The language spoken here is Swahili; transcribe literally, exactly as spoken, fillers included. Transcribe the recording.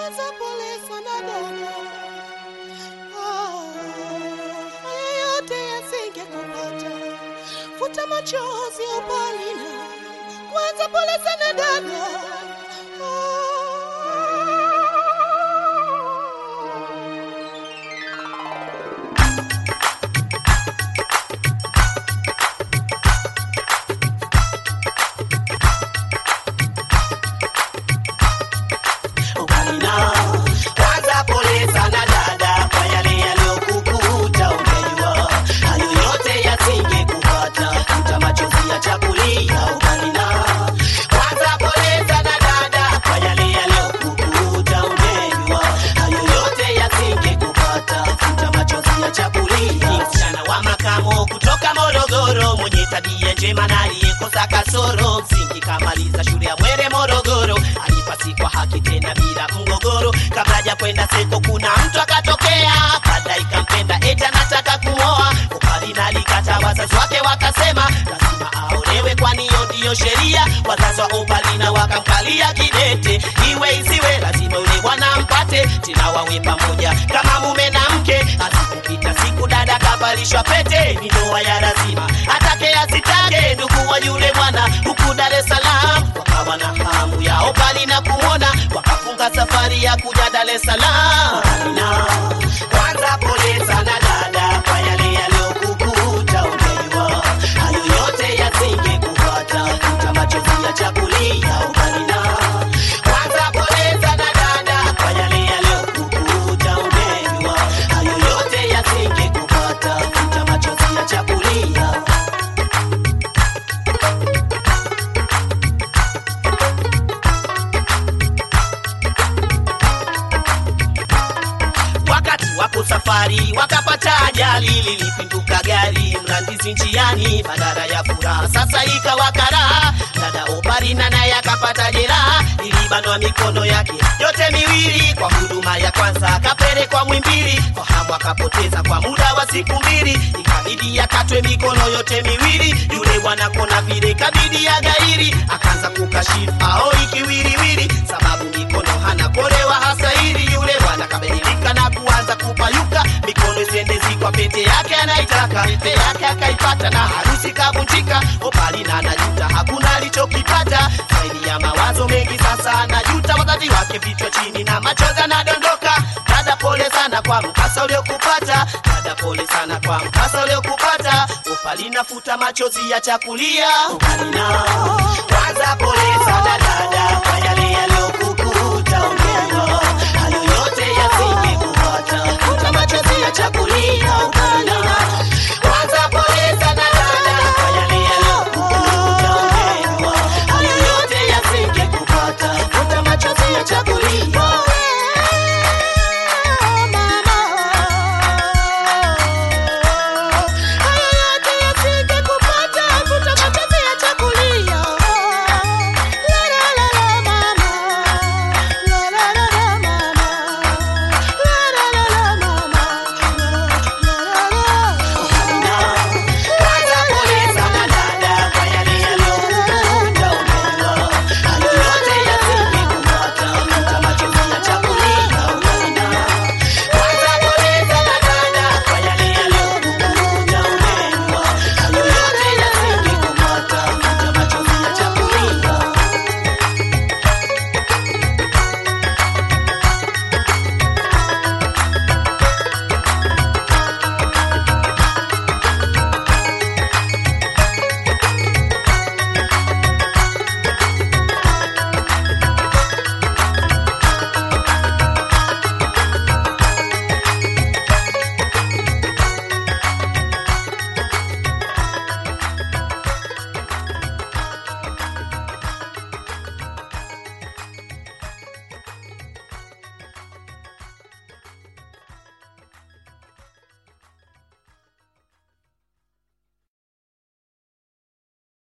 kwanza pole sana dada. Ah, haya yote yasingekupata. Futa machozi Opalina. Kwanza pole sana dada. Tabia njema na aliyekosa kasoro, msingi kamaliza shule ya Mwere Morogoro, alipasi kwa haki tena bila mgogoro. Kabla ya kwenda seko kuna mtu akatokea, baada ikampenda eti anataka kuoa. Opalina alikata, wazazi wake wakasema lazima aolewe kwani hiyo ndio sheria. Wazazi wa Opalina wakamkalia kidete, iwe isiwe lazima yule bwana mpate, tena wawe pamoja kama mume na mke. Asipopita siku dada kavalishwa pete, ni ndoa ya lazima atake asitake. Ndugu wa yule bwana huku Dar es Salaam wakawa na hamu ya Opalina kumwona, wakafunga safari ya kuja Dar es Salaam. Opalina, kwanza pole sana dada kwa yale yaliyokukuta. Unajua hayo yote yasingekupata, futa machozi ya chakulia. Opalina, kwanza pole sana dada kwa yale yaliyokukuta. Unajua hayo yote yasingekupata, futa machozi ya chakulia. Wapo safari wakapata ajali, lilipinduka gari mlandizi njiani, badala ya furaha sasa ikawa karaha. Dada Opalina naye akapata jeraha, ilibanwa mikono yake yote miwili. Kwa huduma ya kwanza akapelekwa Muhimbili, kwa hamu akapoteza kwa muda wa siku mbili, ikabidi akatwe mikono yote miwili. Yule bwana kona vile kabidi ya gairi, akaanza kukashifu hao ikiwiliwili, sababu mikono hana kolewa hasa hili. Yule bwana kabadilika na kuanza kupayuka, mikono isendezi kwa pete yake anaitaka, pete yake akaipata na harusi kavunjika. Opalina anajuta hakuna alichokipata, zaidi ya mawazo mengi sasa anajuta. Wazazi wake vichwa chini na machozi yanadondoka. Dada pole sana kwa mkasa uliokupata, dada pole sana kwa mkasa uliokupata. Opalina futa machozi ya chakulia. Opalina, kwanza pole sana dada kwa yale yaliyokupa.